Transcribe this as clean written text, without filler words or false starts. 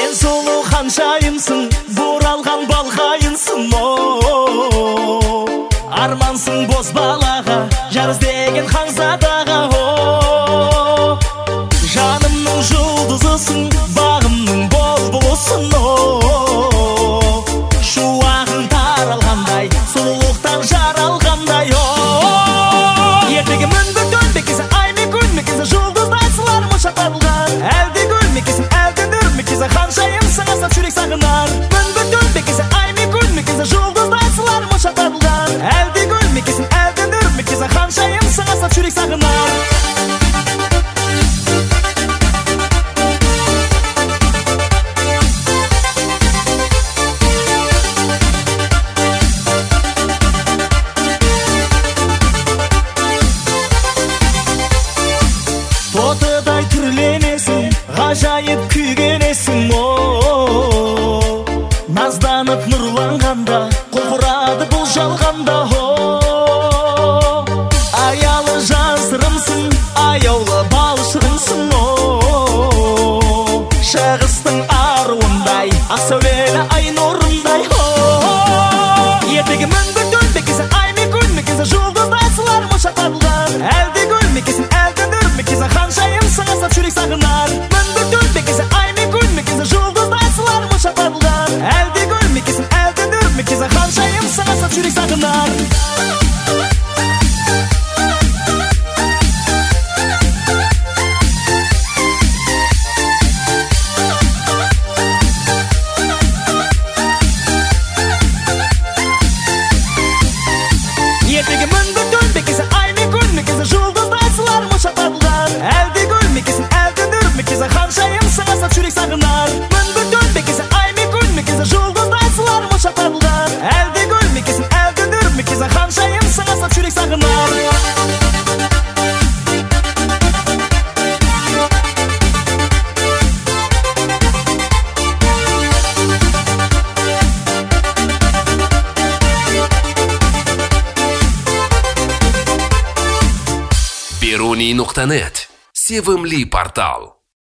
Сен сұлу ханшайымсың, бұралған балқайынсың, армансың боз балаға, жар іздеген ханзадаға. Жанымның жұлдызысың, бағымның бұлбұлысың. Шуағың таралғандай, сұлулықтан жаралғандай. Ертегі мінбір төнбекесі, ай ме күн мекесі, жұлдыздай сылармы шатарылған. Әлде гүл мекесін, әлде нүр мекесі, ханшайым сыңасап жүрек сағынар. Мінбір төнбекесі, ай ме күн мекесі, жұлдыздай сылармы шатарылған. Әлде гүл мекесін, әлде нүр мекесі, ханшайым сыңасап жүрек сағынар. Тотыдай түрленесің, ғажайып күйгенесің. Назданып нұрланғанда, құлпырады бұл жалғанда. Аялы жасырымсың, аяулы балшырымсың. Шығыстың аруындай, ақ сәулелі ай нұрындай. Ертегі мінбір төнбекесі, ай ме күн мекесі, жұлдыздай сылармы шатарылған. Әлде гүл мекесін, әлде нүр мекесі, ханшайым сыңасап жүрек сағынар. Мінбір төнбекесі, ай ме күн мекесі, жұлдыздай сылармы шатарылған. Әлде гүл мекесін, әлде нүр мекесі, ханшайым сыңасап жүрек сағынар. Ертегі мінбір төнбекесі, ай ме күн мекесі, жұлдыздай сылармы шатарылған. Әлде гүл мекесін, әлде нүр мекесі, ханшайым сыңасап жүрек сағынар. Мінбір төнбекесі, ай ме күн мекесі, жұлдыздай сылармы шатарылған. Әлде гүл мекесін, әлде нүр мекесі, ханшайым сыңасап жүрек сағынар. Peruni.net. Sevimli portal.